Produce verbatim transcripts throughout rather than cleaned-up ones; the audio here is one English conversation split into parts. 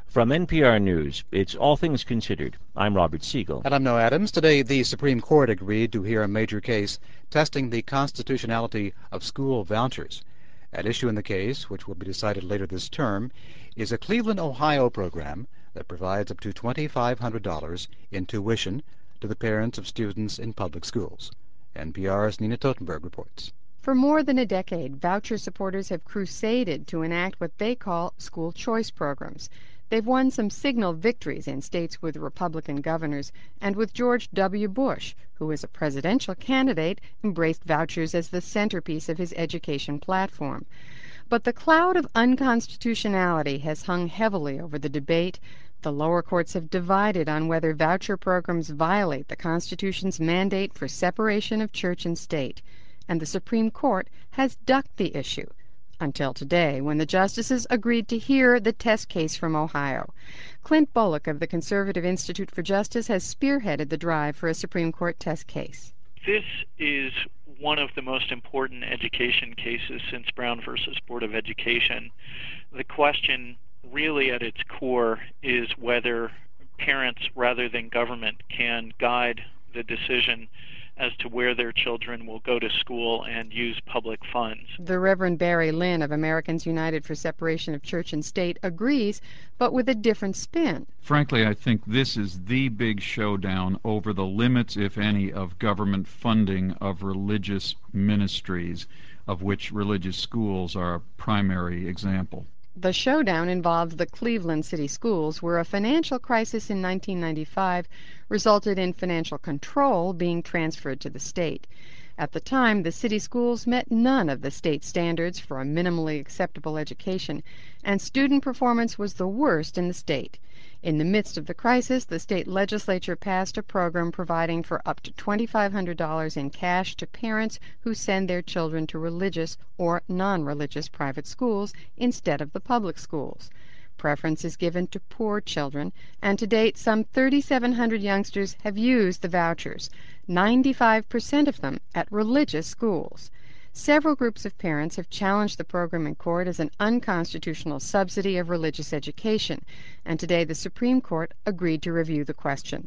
From N P R News, it's All Things Considered. I'm Robert Siegel. And I'm Noah Adams. Today, the Supreme Court agreed to hear a major case testing the constitutionality of school vouchers. At issue in the case, which will be decided later this term, is a Cleveland, Ohio program that provides up to two thousand five hundred dollars in tuition to the parents of students in public schools. N P R's Nina Totenberg reports. For more than a decade, voucher supporters have crusaded to enact what they call school choice programs. They've won some signal victories in states with Republican governors and with George W. Bush, who as a presidential candidate embraced vouchers as the centerpiece of his education platform. But the cloud of unconstitutionality has hung heavily over the debate. The lower courts have divided on whether voucher programs violate the Constitution's mandate for separation of church and state, and the Supreme Court has ducked the issue until today, when the justices agreed to hear the test case from Ohio. Clint Bullock of the Conservative Institute for Justice has spearheaded the drive for a Supreme Court test case. This is one of the most important education cases since Brown versus Board of Education. The question really at its core is whether parents rather than government can guide the decision as to where their children will go to school and use public funds. The Reverend Barry Lynn of Americans United for Separation of Church and State agrees, but with a different spin. Frankly, I think this is the big showdown over the limits, if any, of government funding of religious ministries, of which religious schools are a primary example. The showdown involves the Cleveland City Schools, where a financial crisis in nineteen ninety-five resulted in financial control being transferred to the state. At the time, the city schools met none of the state standards for a minimally acceptable education, and student performance was the worst in the state. In the midst of the crisis, the state legislature passed a program providing for up to two thousand five hundred dollars in cash to parents who send their children to religious or non-religious private schools instead of the public schools. Preference is given to poor children, and to date some three thousand seven hundred youngsters have used the vouchers, ninety-five percent of them at religious schools. Several groups of parents have challenged the program in court as an unconstitutional subsidy of religious education, and today the Supreme Court agreed to review the question.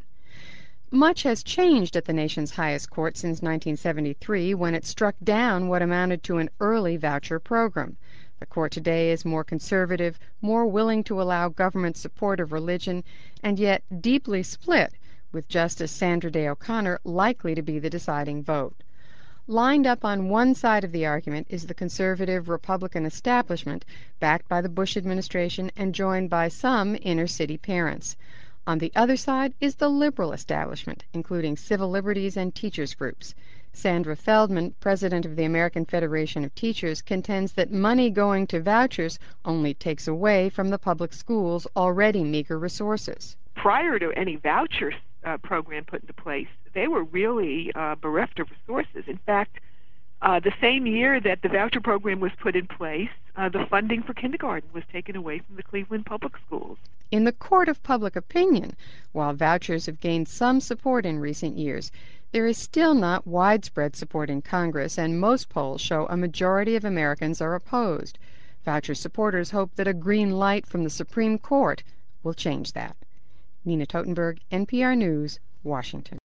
Much has changed at the nation's highest court since nineteen seventy-three, when it struck down what amounted to an early voucher program. The court today is more conservative, more willing to allow government support of religion, and yet deeply split, with Justice Sandra Day O'Connor likely to be the deciding vote. Lined up on one side of the argument is the conservative Republican establishment, backed by the Bush administration and joined by some inner-city parents. On the other side is the liberal establishment, including civil liberties and teachers' groups. Sandra Feldman, president of the American Federation of Teachers, contends that money going to vouchers only takes away from the public schools' already meager resources. Prior to any voucher uh, program put into place, they were really uh, bereft of resources. In fact, uh, the same year that the voucher program was put in place, uh, the funding for kindergarten was taken away from the Cleveland public schools. In the court of public opinion, while vouchers have gained some support in recent years, there is still not widespread support in Congress, and most polls show a majority of Americans are opposed. Voucher supporters hope that a green light from the Supreme Court will change that. Nina Totenberg, N P R News, Washington.